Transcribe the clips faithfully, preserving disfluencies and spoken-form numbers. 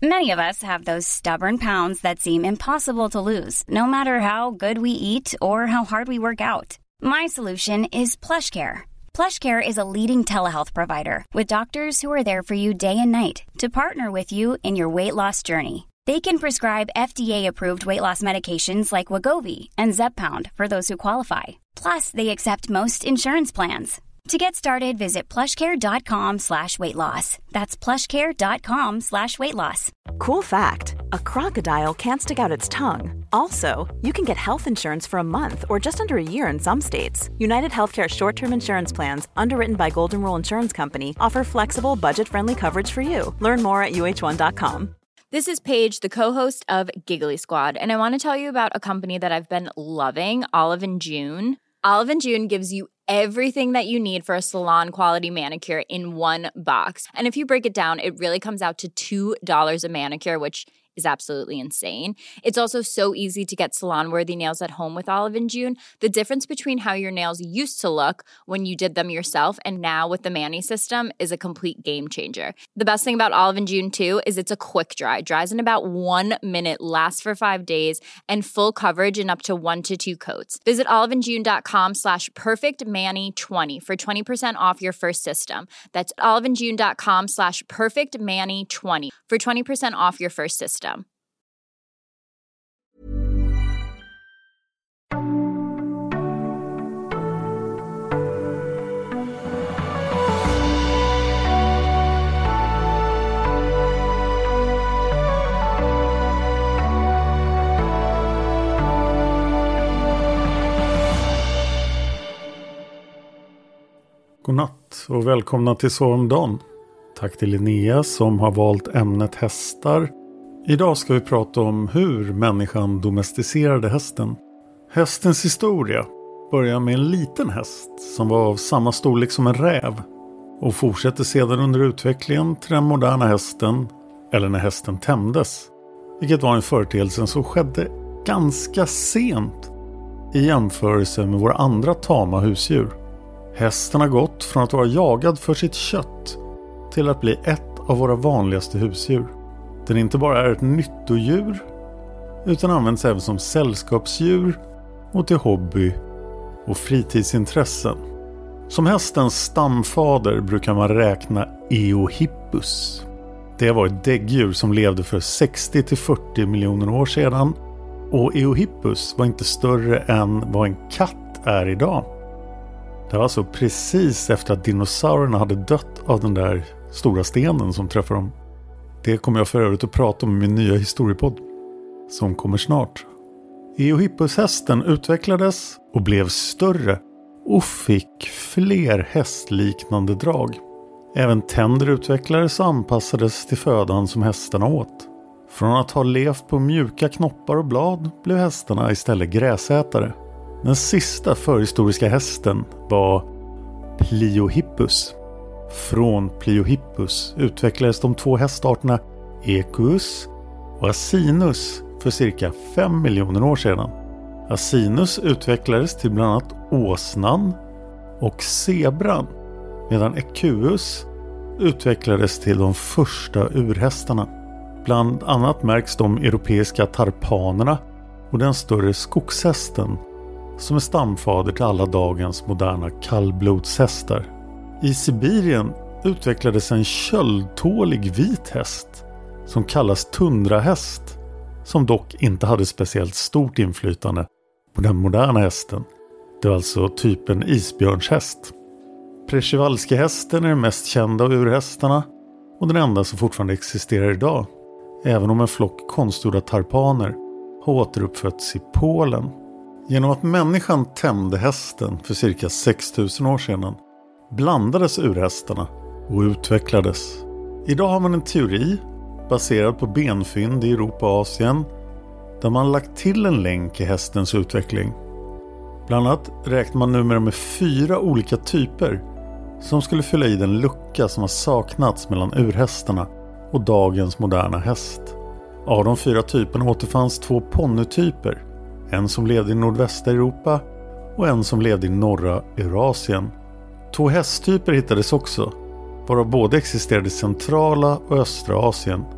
Many of us have those stubborn pounds that seem impossible to lose, no matter how good we eat or how hard we work out. My solution is PlushCare. PlushCare is a leading telehealth provider with doctors who are there for you day and night to partner with you in your weight loss journey. They can prescribe F D A-approved weight loss medications like Wegovy and Zepbound for those who qualify. Plus, they accept most insurance plans. To get started, visit plushcare.com slash weight loss. That's plushcare.com slash weight loss. Cool fact, a crocodile can't stick out its tongue. Also, you can get health insurance for a month or just under a year in some states. United Healthcare short-term insurance plans, underwritten by Golden Rule Insurance Company, offer flexible, budget-friendly coverage for you. Learn more at U H one dot com. This is Paige, the co-host of Giggly Squad, and I want to tell you about a company that I've been loving, Olive and June. Olive and June gives you everything that you need for a salon-quality manicure in one box. And if you break it down, it really comes out to two dollars a manicure, which is absolutely insane. It's also so easy to get salon-worthy nails at home with Olive and June. The difference between how your nails used to look when you did them yourself and now with the Mani system is a complete game changer. The best thing about Olive and June, too, is it's a quick dry. Dries in about one minute, lasts for five days, and full coverage in up to one to two coats. Visit oliveandjune.com slash perfectmani20 for twenty percent off your first system. That's oliveandjune.com slash perfectmani20 for twenty percent off your first system. Godnatt och välkomna till Så om dagen. Tack till Linnea som har valt ämnet hästar. Idag ska vi prata om hur människan domesticerade hästen. Hästens historia börjar med en liten häst som var av samma storlek som en räv och fortsätter sedan under utvecklingen till den moderna hästen, eller när hästen tämdes, vilket var en företeelse som skedde ganska sent i jämförelse med våra andra tama husdjur. Hästen har gått från att vara jagad för sitt kött till att bli ett av våra vanligaste husdjur. Den inte bara är ett nyttodjur utan används även som sällskapsdjur och till hobby och fritidsintressen. Som hästens stamfader brukar man räkna Eohippus. Det var ett däggdjur som levde för sextio till fyrtio miljoner år sedan, och Eohippus var inte större än vad en katt är idag. Det var alltså precis efter att dinosaurierna hade dött av den där stora stenen som träffade dem. Det kommer jag för övrigt att prata om i min nya historiepodd som kommer snart. Eohippus-hästen utvecklades och blev större och fick fler hästliknande drag. Även tänder utvecklades och anpassades till födan som hästarna åt. Från att ha levt på mjuka knoppar och blad blev hästarna istället gräsätare. Den sista förhistoriska hästen var Pliohippus. Från Pliohippus utvecklades de två hästarterna Equus och Asinus för cirka fem miljoner år sedan. Asinus utvecklades till bland annat åsnan och zebran, medan Equus utvecklades till de första urhästarna. Bland annat märks de europeiska tarpanerna och den större skogshästen som är stamfader till alla dagens moderna kallblodshästar. I Sibirien utvecklades en köldtålig vit häst som kallas tundrahäst, som dock inte hade speciellt stort inflytande på den moderna hästen. Det var alltså typen isbjörnshäst. Przewalski-hästen är den mest kända av urhästarna och den enda som fortfarande existerar idag, även om en flock konstgjorda tarpaner har återuppfötts i Polen. Genom att människan tämde hästen för cirka sex tusen år sedan blandades urhästarna och utvecklades. Idag har man en teori baserad på benfynd i Europa och Asien där man lagt till en länk i hästens utveckling. Bland annat räknar man numera med fyra olika typer som skulle fylla i den lucka som har saknats mellan urhästarna och dagens moderna häst. Av de fyra typerna återfanns två ponnytyper, en som levde i nordvästra Europa och en som levde i norra Eurasien. Två hästtyper hittades också, varav båda existerade i centrala och östra Asien.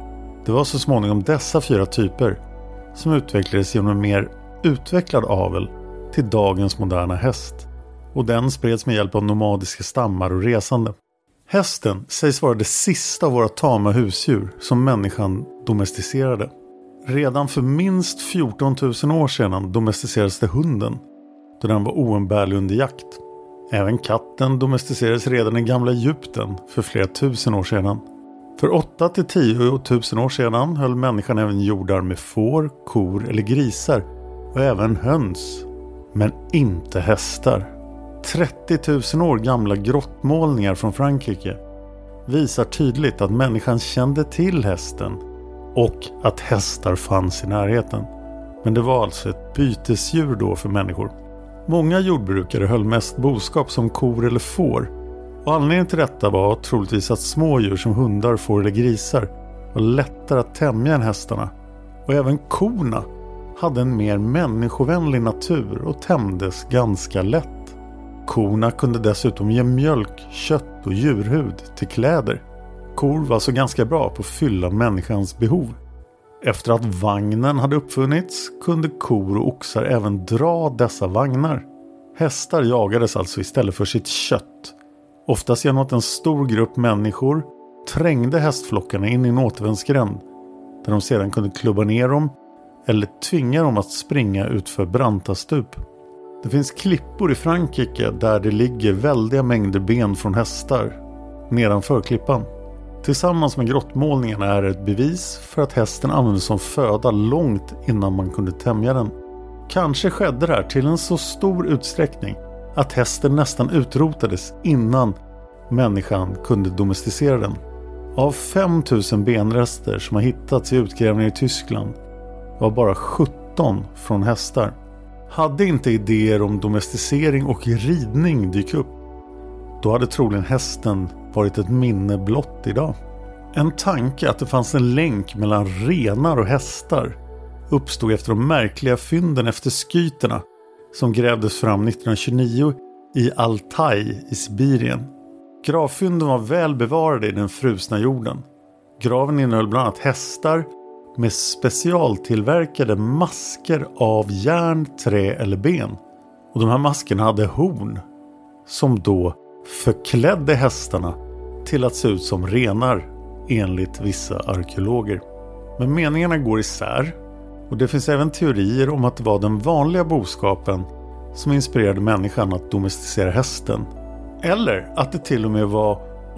Det var så småningom dessa fyra typer som utvecklades genom en mer utvecklad avel till dagens moderna häst. Och den spreds med hjälp av nomadiska stammar och resande. Hästen sägs vara det sista av våra tama husdjur som människan domesticerade. Redan för minst fjorton tusen år sedan domesticerades det hunden, då den var oumbärlig under jakt. Även katten domesticerades redan i gamla Egypten för flera tusen år sedan. För åtta till tio tusen år sedan höll människan även jordar med får, kor eller grisar och även höns, men inte hästar. trettio tusen år gamla grottmålningar från Frankrike visar tydligt att människan kände till hästen och att hästar fanns i närheten. Men det var alltså ett bytesdjur då för människor. Många jordbrukare höll mest boskap som kor eller får, och anledningen till detta var troligtvis att små djur som hundar, får eller grisar var lättare att tämja än hästarna. Och även korna hade en mer människovänlig natur och tämjdes ganska lätt. Korna kunde dessutom ge mjölk, kött och djurhud till kläder. Kor var så ganska bra på att fylla människans behov. Efter att vagnen hade uppfunnits kunde kor och oxar även dra dessa vagnar. Hästar jagades alltså istället för sitt kött. Oftast genom att en stor grupp människor trängde hästflockarna in i en återvändsgränd, där de sedan kunde klubba ner dem eller tvinga dem att springa utför branta stup. Det finns klippor i Frankrike där det ligger väldiga mängder ben från hästar nedanför klippan. Tillsammans med grottmålningarna är det ett bevis för att hästen användes som föda långt innan man kunde tämja den. Kanske skedde det här till en så stor utsträckning att hästen nästan utrotades innan människan kunde domesticera den. Av fem tusen benrester som har hittats i utgrävningar i Tyskland var bara sjutton från hästar. Hade inte idéer om domesticering och ridning dykt upp, då hade troligen hästen varit ett minne blott idag. En tanke att det fanns en länk mellan renar och hästar uppstod efter de märkliga fynden efter skyterna som grävdes fram nittonhundratjugonio i Altaj i Sibirien. Gravfynden var väl bevarade i den frusna jorden. Graven innehöll bland annat hästar med specialtillverkade masker av järn, trä eller ben. Och de här maskerna hade horn som då förklädde hästarna till att se ut som renar enligt vissa arkeologer. Men meningarna går isär, och det finns även teorier om att det var den vanliga boskapen som inspirerade människan att domesticera hästen. Eller att det till och med var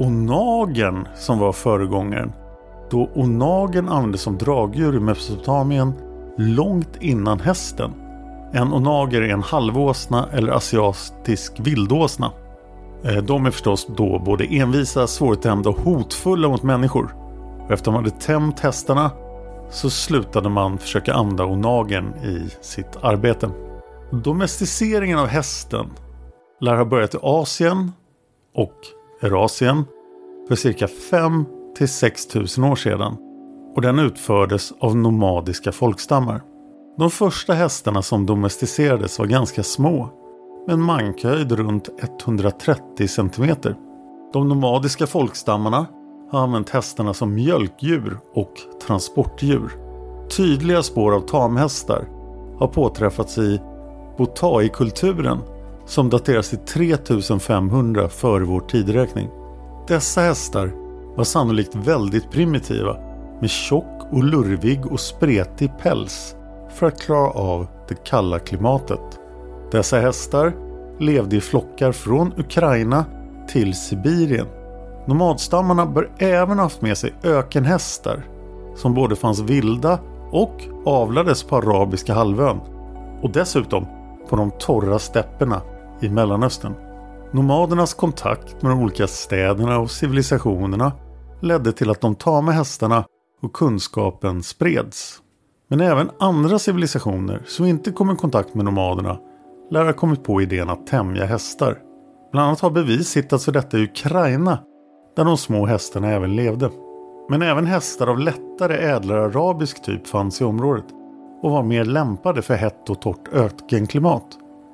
onagen som var föregångaren, då onagen användes som dragdjur i Mesopotamien långt innan hästen. En onager är en halvåsna eller asiatisk vildåsna. De är förstås då både envisa, svårtämda och hotfulla mot människor. Och efter man hade tämjt hästarna så slutade man försöka använda onagen i sitt arbete. Domesticeringen av hästen lär ha börjat i Asien och Eurasien för cirka fem till sex tusen år sedan, och den utfördes av nomadiska folkstammar. De första hästarna som domesticerades var ganska små, med en mankhöjd runt etthundratrettio centimeter. De nomadiska folkstammarna har använt hästarna som mjölkdjur och transportdjur. Tydliga spår av tamhästar har påträffats i Botai-kulturen som dateras till tre tusen femhundra före vår tideräkning. Dessa hästar var sannolikt väldigt primitiva, med tjock och lurvig och spretig päls för att klara av det kalla klimatet. Dessa hästar levde i flockar från Ukraina till Sibirien. Nomadstammarna bör även ha haft med sig ökenhästar som både fanns vilda och avlades på arabiska halvön, och dessutom på de torra stäpperna i Mellanöstern. Nomadernas kontakt med de olika städerna och civilisationerna ledde till att de tama hästarna och kunskapen spreds. Men även andra civilisationer som inte kom i kontakt med nomaderna lär ha kommit på idén att tämja hästar. Bland annat har bevis hittats för detta i Ukraina, där de små hästarna även levde. Men även hästar av lättare ädlare arabisk typ fanns i området och var mer lämpade för hett och torrt ökenklimat.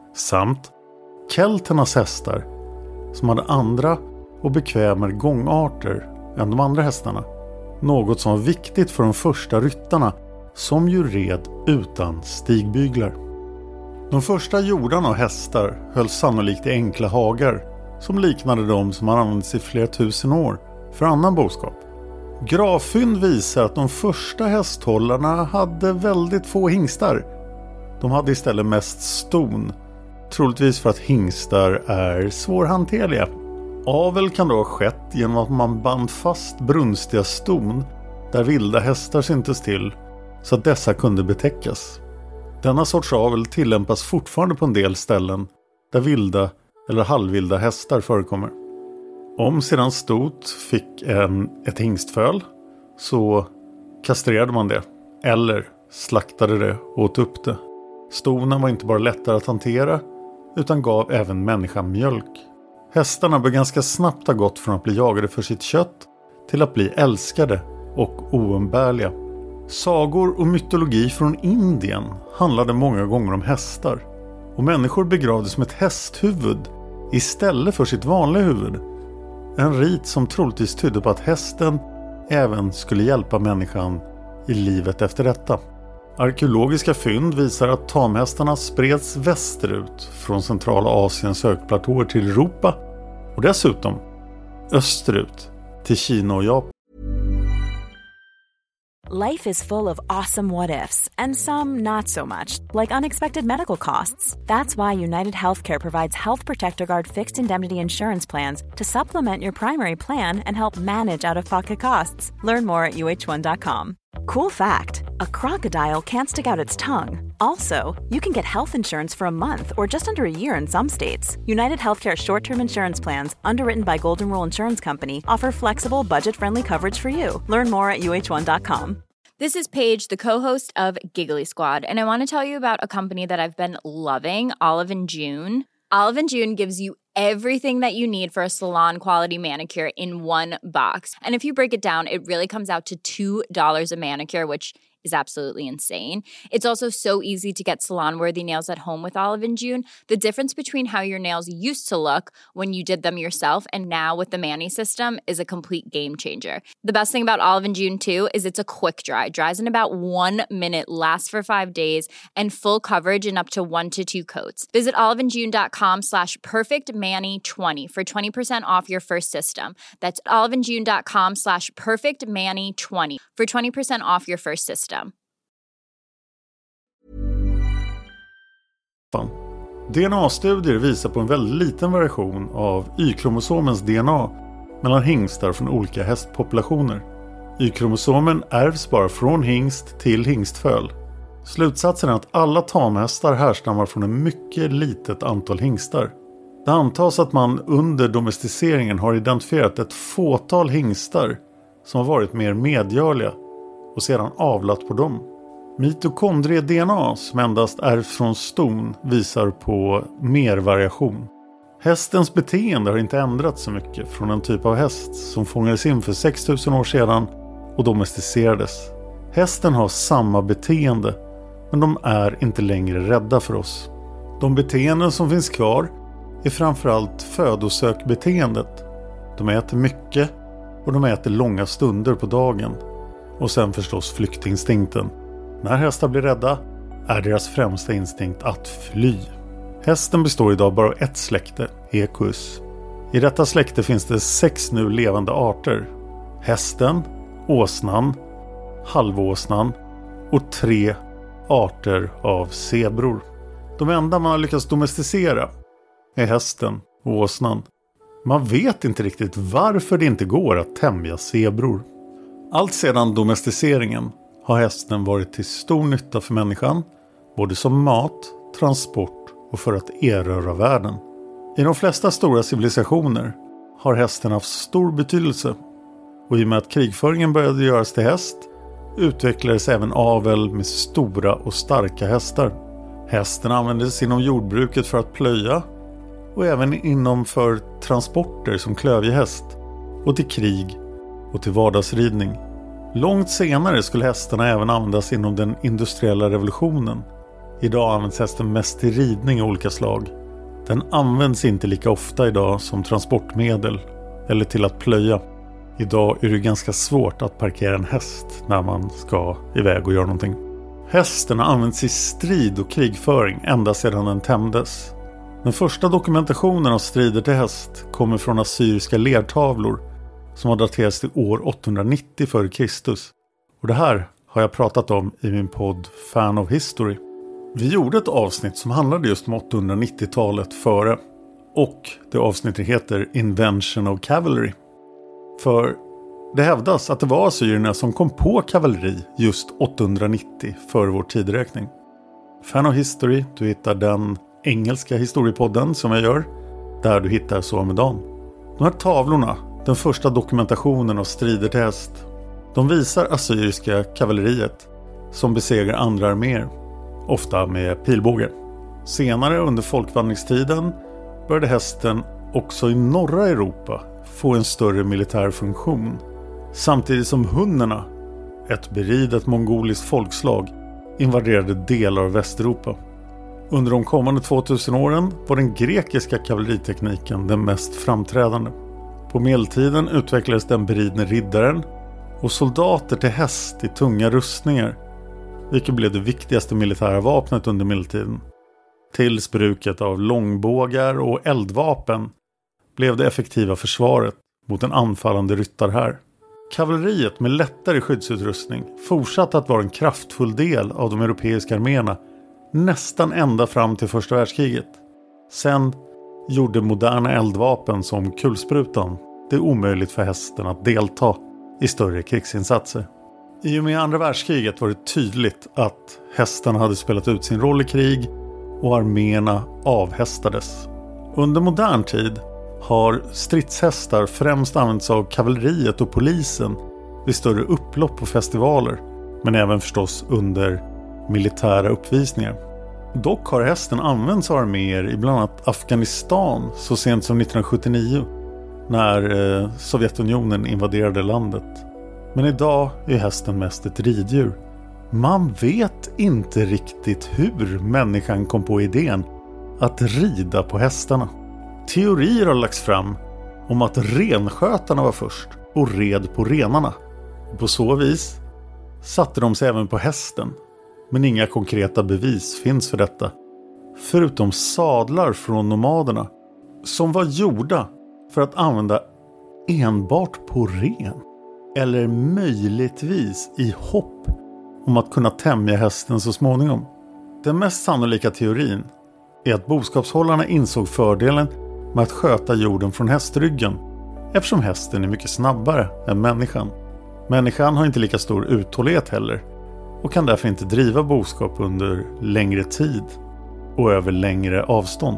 Samt kelternas hästar som hade andra och bekvämare gångarter än de andra hästarna. Något som var viktigt för de första ryttarna som ju red utan stigbyglar. De första jordarna och hästar höll sannolikt i enkla hagar som liknade de som har använts i flera tusen år för annan boskap. Gravfynd visar att de första hästhållarna hade väldigt få hingstar. De hade istället mest ston, troligtvis för att hingstar är svårhanterliga. Avel kan då ha skett genom att man band fast brunstiga ston där vilda hästar syntes till så att dessa kunde betäckas. Denna sorts avel tillämpas fortfarande på en del ställen där vilda eller halvvilda hästar förekommer. Om sedan stot fick en, ett hingstföl så kastrerade man det eller slaktade det och åt upp det. Stonen var inte bara lättare att hantera utan gav även människan mjölk. Hästarna bör ganska snabbt ha gått från att bli jagade för sitt kött till att bli älskade och oumbärliga. Sagor och mytologi från Indien handlade många gånger om hästar och människor begravdes med ett hästhuvud istället för sitt vanliga huvud. En rit som troligtvis tydde på att hästen även skulle hjälpa människan i livet efter detta. Arkeologiska fynd visar att tamhästarna spreds västerut från centrala Asiens högplatåer till Europa och dessutom österut till Kina och Japan. Life is full of awesome what-ifs, and some not so much, like unexpected medical costs. That's why United Healthcare provides Health Protector Guard fixed indemnity insurance plans to supplement your primary plan and help manage out-of-pocket costs. Learn more at U H one dot com. Cool fact, a crocodile can't stick out its tongue. Also, you can get health insurance for a month or just under a year in some states. United Healthcare short-term insurance plans, underwritten by Golden Rule Insurance Company, offer flexible, budget-friendly coverage for you. Learn more at U H one dot com. This is Paige, the co-host of Giggly Squad, and I want to tell you about a company that I've been loving, Olive and June. Olive and June gives you everything that you need for a salon-quality manicure in one box. And if you break it down, it really comes out to two dollars a manicure, which is absolutely insane. It's also so easy to get salon-worthy nails at home with Olive and June. The difference between how your nails used to look when you did them yourself and now with the Mani system is a complete game changer. The best thing about Olive and June, too, is it's a quick dry. Dries in about one minute, lasts for five days, and full coverage in up to one to two coats. Visit oliveandjune.com slash perfectmani20 for twenty percent off your first system. That's oliveandjune.com slash perfectmani20 for twenty percent off your first system. D N A-studier visar på en väldigt liten variation av Y-kromosomens D N A mellan hingstar från olika hästpopulationer. Y-kromosomen ärvs bara från hingst till hingstföl. Slutsatsen är att alla tamhästar härstammar från en mycket litet antal hingstar. Det antas att man under domesticeringen har identifierat ett fåtal hingstar som har varit mer medgörliga och sedan avlat på dem. Mitokondrie-D N A som endast ärvs från ston visar på mer variation. Hästens beteende har inte ändrats så mycket från en typ av häst som fångades in för sex tusen år sedan och domesticerades. Hästen har samma beteende, men de är inte längre rädda för oss. De beteenden som finns kvar är framförallt födosökbeteendet. De äter mycket och de äter långa stunder på dagen. Och sen förstås flyktinstinkten. När hästar blir rädda är deras främsta instinkt att fly. Hästen består idag bara av ett släkte, Equus. I detta släkte finns det sex nu levande arter. Hästen, åsnan, halvåsnan och tre arter av zebror. De enda man har lyckats domesticera är hästen och åsnan. Man vet inte riktigt varför det inte går att tämja zebror. Allt sedan domesticeringen har hästen varit till stor nytta för människan, både som mat, transport och för att erövra världen. I de flesta stora civilisationer har hästen haft stor betydelse, och i och med att krigföringen började göras till häst utvecklades även avel med stora och starka hästar. Hästen användes inom jordbruket för att plöja och även inom för transporter som klövjehäst och till krig och till vardagsridning. Långt senare skulle hästarna även användas inom den industriella revolutionen. Idag används hästen mest till ridning av olika slag. Den används inte lika ofta idag som transportmedel eller till att plöja. Idag är det ganska svårt att parkera en häst när man ska iväg och göra någonting. Hästen har använts i strid och krigföring ända sedan den tämjdes. Den första dokumentationen av strider till häst kommer från assyriska lertavlor som har daterats till år åttahundranittio före Kristus. Och det här har jag pratat om i min podd Fan of History. Vi gjorde ett avsnitt som handlade just om åttahundranittiotalet före. Och det avsnittet heter Invention of Cavalry. För det hävdas att det var assyrierna som kom på kavalleri just åttahundranittio före vår tideräkning. Fan of History, du hittar den engelska historiepodden som jag gör, där du hittar Så med Dan. De här tavlorna, den första dokumentationen av strider till häst, de visar assyriska kavalleriet som besegrar andra arméer, ofta med pilbågar. Senare under folkvandringstiden började hästen också i norra Europa få en större militär funktion, samtidigt som hunnerna, ett beridet mongoliskt folkslag, invaderade delar av Västeuropa. Under de kommande tvåtusen åren var den grekiska kavalleritekniken den mest framträdande. På medeltiden utvecklades den beridne riddaren och soldater till häst i tunga rustningar, vilket blev det viktigaste militära vapnet under medeltiden. Tills bruket av långbågar och eldvapen blev det effektiva försvaret mot en anfallande ryttarhär. Kavalleriet med lättare skyddsutrustning fortsatte att vara en kraftfull del av de europeiska arméerna nästan ända fram till första världskriget. Sen gjorde moderna eldvapen som kulsprutan det omöjligt för hästen att delta i större krigsinsatser. I och med andra världskriget var det tydligt att hästarna hade spelat ut sin roll i krig och arméerna avhästades. Under modern tid har stridshästar främst använts av kavalleriet och polisen vid större upplopp och festivaler, men även förstås under militära uppvisningar. Dock har hästen använts av arméer i bland annat Afghanistan så sent som nittonhundrasjuttionio när eh, Sovjetunionen invaderade landet. Men idag är hästen mest ett riddjur. Man vet inte riktigt hur människan kom på idén att rida på hästarna. Teorier har lagts fram om att renskötarna var först och red på renarna. På så vis satte de sig även på hästen. Men inga konkreta bevis finns för detta. Förutom sadlar från nomaderna som var gjorda för att använda enbart på ren. Eller möjligtvis i hopp om att kunna tämja hästen så småningom. Den mest sannolika teorin är att boskapshållarna insåg fördelen med att sköta jorden från hästryggen, eftersom hästen är mycket snabbare än människan. Människan har inte lika stor uthållighet heller och kan därför inte driva boskap under längre tid och över längre avstånd.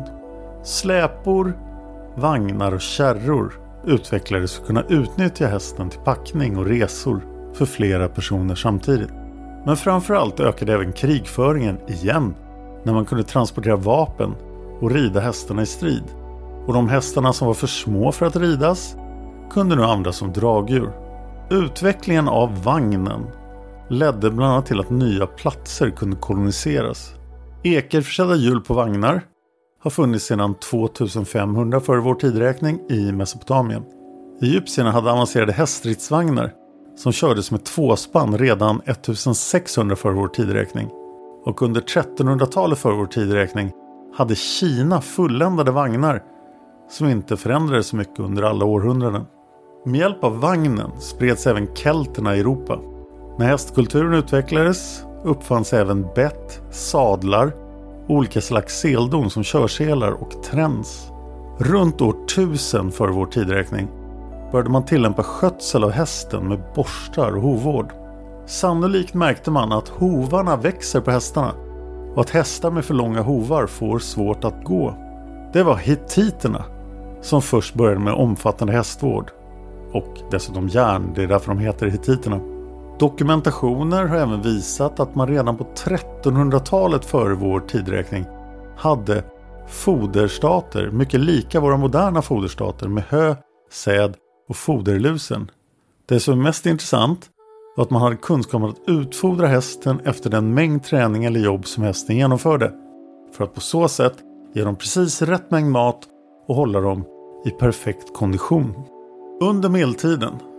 Släpor, vagnar och kärror utvecklades för att kunna utnyttja hästen till packning och resor för flera personer samtidigt. Men framförallt ökade även krigföringen igen när man kunde transportera vapen och rida hästarna i strid. Och de hästarna som var för små för att ridas kunde nu användas som dragdjur. Utvecklingen av vagnen ledde bland annat till att nya platser kunde koloniseras. Ekerförsedda hjul på vagnar har funnits sedan tvåtusenfemhundra före vår tideräkning i Mesopotamien. Egyptierna hade avancerade häststridsvagnar som kördes med tvåspann redan ettusensexhundra före vår tideräkning. Och under trettonhundratalet före vår tideräkning hade Kina fulländade vagnar som inte förändrades så mycket under alla århundraden. Med hjälp av vagnen spreds även kelterna i Europa. När hästkulturen utvecklades uppfanns även bett, sadlar, olika slags seldon som körselar och träns. Runt år tusen före vår tideräkning började man tillämpa skötsel av hästen med borstar och hovvård. Sannolikt märkte man att hovarna växer på hästarna och att hästar med för långa hovar får svårt att gå. Det var hittiterna som först började med omfattande hästvård och dessutom järn, det är därför de heter hittiterna. Dokumentationer har även visat att man redan på trettonhundratalet före vår tideräkning hade foderstater, mycket lika våra moderna foderstater med hö, säd och foderlusen. Det som är mest intressant var att man hade kunskap om att utfodra hästen efter den mängd träning eller jobb som hästen genomförde, för att på så sätt ge dem precis rätt mängd mat och hålla dem i perfekt kondition. Under medeltiden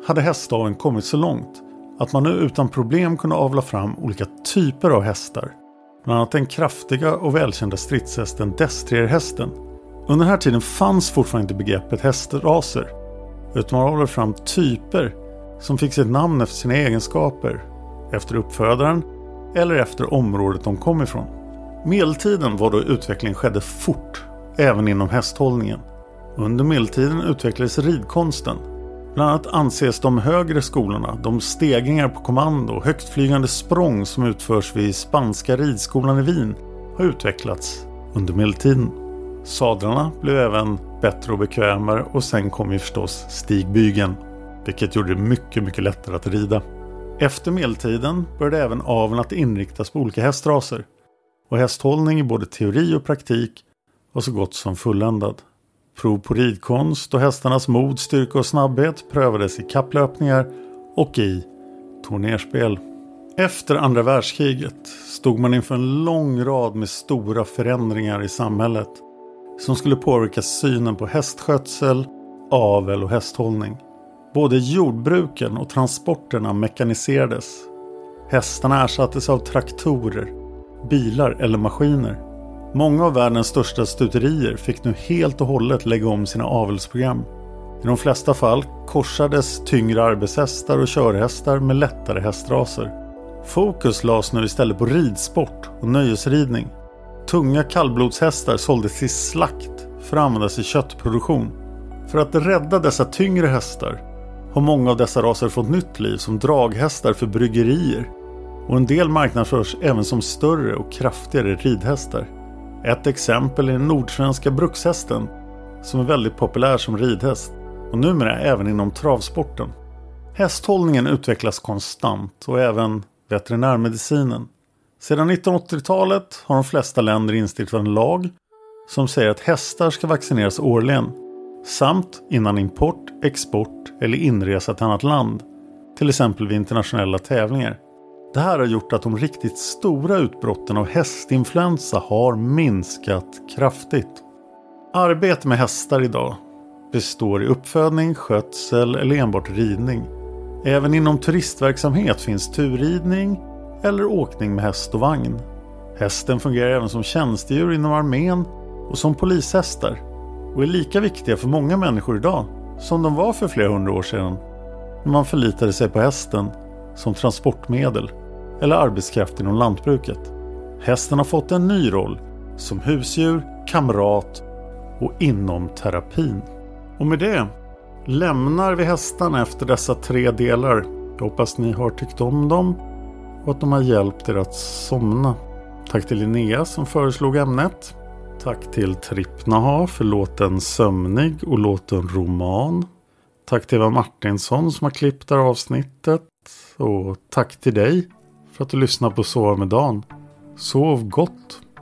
hade hästaveln kommit så långt att man nu utan problem kunde avla fram olika typer av hästar. Bland annat den kraftiga och välkända stridshästen Destrierhästen. Under den här tiden fanns fortfarande inte begreppet hästraser, utan man avlade fram typer som fick sitt namn efter sina egenskaper, efter uppfödaren eller efter området de kom ifrån. Medeltiden var då utvecklingen skedde fort, även inom hästhållningen. Under medeltiden utvecklades ridkonsten. Bland annat anses de högre skolorna, de stegringar på kommando och högtflygande språng som utförs vid spanska ridskolan i Wien, har utvecklats under medeltiden. Sadlarna blev även bättre och bekvämare och sen kom ju förstås stigbygeln, vilket gjorde det mycket, mycket lättare att rida. Efter medeltiden började även aveln att inriktas på olika hästraser, och hästhållning i både teori och praktik var så gott som fulländad. Prov på ridkonst och hästarnas mod, styrka och snabbhet prövades i kapplöpningar och i turnerspel. Efter andra världskriget stod man inför en lång rad med stora förändringar i samhället som skulle påverka synen på hästskötsel, avel och hästhållning. Både jordbruken och transporterna mekaniserades. Hästarna ersattes av traktorer, bilar eller maskiner. Många av världens största stuterier fick nu helt och hållet lägga om sina avelsprogram. I de flesta fall korsades tyngre arbetshästar och körhästar med lättare hästraser. Fokus lades nu istället på ridsport och nöjesridning. Tunga kallblodshästar såldes till slakt för att användas i köttproduktion. För att rädda dessa tyngre hästar har många av dessa raser fått nytt liv som draghästar för bryggerier. Och en del marknadsförs även som större och kraftigare ridhästar. Ett exempel är den nordsvenska brukshästen som är väldigt populär som ridhäst och numera även inom travsporten. Hästhållningen utvecklas konstant och även veterinärmedicinen. Sedan nittonhundraåttiotalet har de flesta länder instiftat en lag som säger att hästar ska vaccineras årligen samt innan import, export eller inresa till annat land, till exempel vid internationella tävlingar. Det här har gjort att de riktigt stora utbrotten av hästinfluensa har minskat kraftigt. Arbete med hästar idag består i uppfödning, skötsel eller enbart ridning. Även inom turistverksamhet finns turridning eller åkning med häst och vagn. Hästen fungerar även som tjänstedjur inom armén och som polishästar och är lika viktiga för många människor idag som de var för flera hundra år sedan när man förlitade sig på hästen som transportmedel eller arbetskraft inom lantbruket. Hästen har fått en ny roll som husdjur, kamrat och inom terapin. Och med det lämnar vi hästarna efter dessa tre delar. Jag hoppas ni har tyckt om dem och att de har hjälpt er att somna. Tack till Linnea som föreslog ämnet. Tack till Trippnaha för låten Sömnig och låten Roman. Tack till Eva Martinsson som har klippt det här avsnittet. Och tack till dig för att du lyssnar på Sova med Dan. Sov gott!